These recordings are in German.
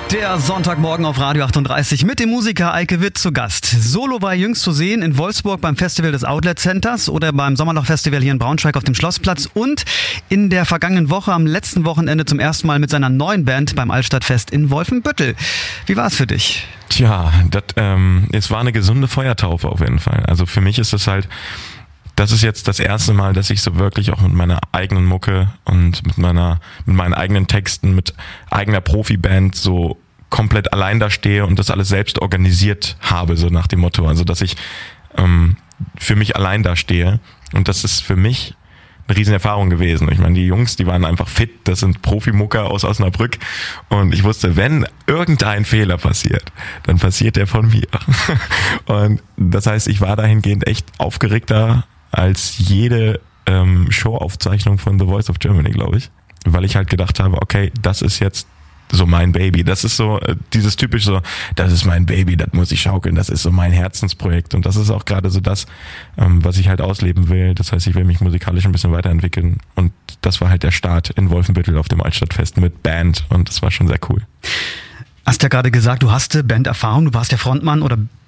Der Sonntagmorgen auf Radio 38 mit dem Musiker Eike Witt zu Gast. Solo war jüngst zu sehen in Wolfsburg beim Festival des Outlet Centers oder beim Sommerloch-Festival hier in Braunschweig auf dem Schlossplatz und in der vergangenen Woche am letzten Wochenende zum ersten Mal mit seiner neuen Band beim Altstadtfest in Wolfenbüttel. Wie war es für dich? Tja, es war eine gesunde Feuertaufe auf jeden Fall. Also für mich ist es halt, das ist jetzt das erste Mal, dass ich so wirklich auch mit meiner eigenen Mucke und mit meinen eigenen Texten, mit eigener Profiband so komplett allein da stehe und das alles selbst organisiert habe, so nach dem Motto. Also dass ich für mich allein da stehe und das ist für mich eine riesen Erfahrung gewesen. Ich meine, die Jungs, die waren einfach fit, das sind Profimucker aus Osnabrück und ich wusste, wenn irgendein Fehler passiert, dann passiert der von mir. Und das heißt, ich war dahingehend echt aufgeregter als jede Showaufzeichnung von The Voice of Germany, glaube ich. Weil ich halt gedacht habe, okay, das ist jetzt so mein Baby. Das ist so dieses typisch so, das ist mein Baby, das muss ich schaukeln, das ist so mein Herzensprojekt. Und das ist auch gerade so das, was ich halt ausleben will. Das heißt, ich will mich musikalisch ein bisschen weiterentwickeln. Und das war halt der Start in Wolfenbüttel auf dem Altstadtfest mit Band. Und das war schon sehr cool. Hast ja gerade gesagt, du hast Banderfahrung, du warst der Frontmann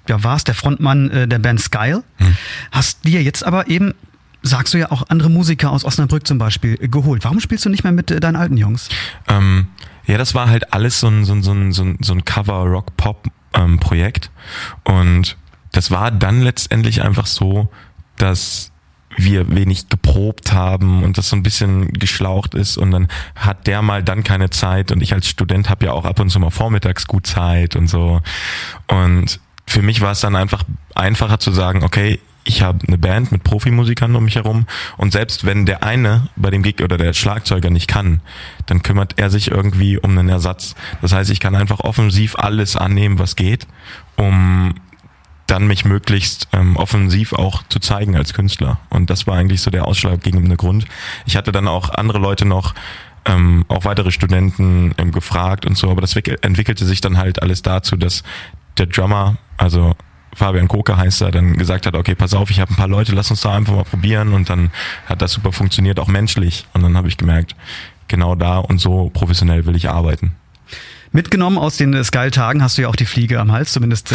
der Band Skyle. Hast dir jetzt aber eben, sagst du ja, auch andere Musiker aus Osnabrück zum Beispiel geholt. Warum spielst du nicht mehr mit deinen alten Jungs? Ja, das war halt alles so ein Cover-Rock-Pop-Projekt. Und das war dann letztendlich einfach so, dass wir wenig geprobt haben und das so ein bisschen geschlaucht ist und dann hat der mal dann keine Zeit und ich als Student habe ja auch ab und zu mal vormittags gut Zeit und so. Und für mich war es dann einfach einfacher zu sagen, okay, ich habe eine Band mit Profimusikern um mich herum und selbst wenn der eine bei dem Gig oder der Schlagzeuger nicht kann, dann kümmert er sich irgendwie um einen Ersatz. Das heißt, ich kann einfach offensiv alles annehmen, was geht, um dann mich möglichst offensiv auch zu zeigen als Künstler. Und das war eigentlich so der ausschlaggebende Grund. Ich hatte dann auch andere Leute noch, auch weitere Studenten gefragt und so, aber das entwickelte sich dann halt alles dazu, dass der Drummer, also Fabian Koke heißt er, dann gesagt hat, okay, pass auf, ich habe ein paar Leute, lass uns da einfach mal probieren und dann hat das super funktioniert, auch menschlich. Und dann habe ich gemerkt, genau da und so professionell will ich arbeiten. Mitgenommen aus den Skyle-Tagen hast du ja auch die Fliege am Hals, zumindest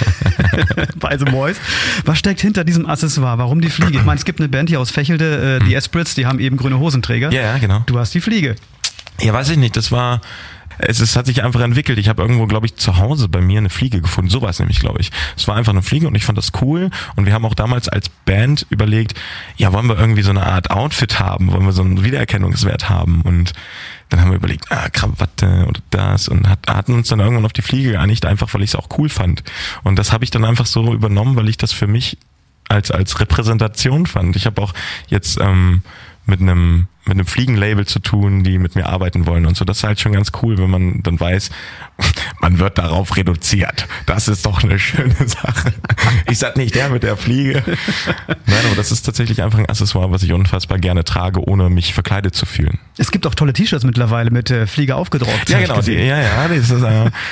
bei The Voice. Was steckt hinter diesem Accessoire? Warum die Fliege? Ich meine, es gibt eine Band hier aus Fächelde, die Esprits, die haben eben grüne Hosenträger. Ja, genau. Du hast die Fliege. Ja, weiß ich nicht, es hat sich einfach entwickelt. Ich habe irgendwo, glaube ich, zu Hause bei mir eine Fliege gefunden. So war es nämlich, glaube ich. Es war einfach eine Fliege und ich fand das cool. Und wir haben auch damals als Band überlegt, ja, wollen wir irgendwie so eine Art Outfit haben? Wollen wir so einen Wiedererkennungswert haben? Und dann haben wir überlegt, Krawatte oder das. Und hatten uns dann irgendwann auf die Fliege geeinigt, einfach weil ich es auch cool fand. Und das habe ich dann einfach so übernommen, weil ich das für mich als Repräsentation fand. Ich habe auch jetzt mit einem Fliegenlabel zu tun, die mit mir arbeiten wollen und so. Das ist halt schon ganz cool, wenn man dann weiß, man wird darauf reduziert. Das ist doch eine schöne Sache. Ich sag nicht der mit der Fliege. Nein, aber das ist tatsächlich einfach ein Accessoire, was ich unfassbar gerne trage, ohne mich verkleidet zu fühlen. Es gibt auch tolle T-Shirts mittlerweile mit Fliege aufgedruckt. Ja, genau. Das ist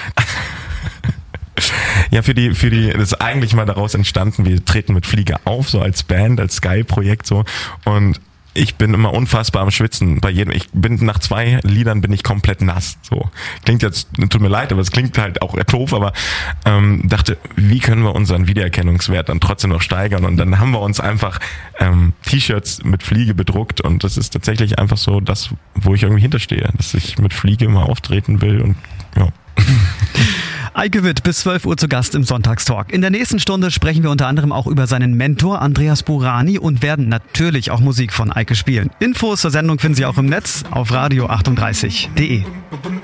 ja, für die, das ist eigentlich mal daraus entstanden, wir treten mit Fliege auf, so als Band, als Sky-Projekt so und ich bin immer unfassbar am Schwitzen bei jedem. Nach 2 Liedern bin ich komplett nass. So klingt jetzt, tut mir leid, aber es klingt halt auch doof. Aber dachte, wie können wir unseren Wiedererkennungswert dann trotzdem noch steigern? Und dann haben wir uns einfach T-Shirts mit Fliege bedruckt und das ist tatsächlich einfach so das, wo ich irgendwie hinterstehe, dass ich mit Fliege immer auftreten will und ja. Eike Witt bis 12 Uhr zu Gast im Sonntagstalk. In der nächsten Stunde sprechen wir unter anderem auch über seinen Mentor Andreas Burani und werden natürlich auch Musik von Eike spielen. Infos zur Sendung finden Sie auch im Netz auf radio38.de.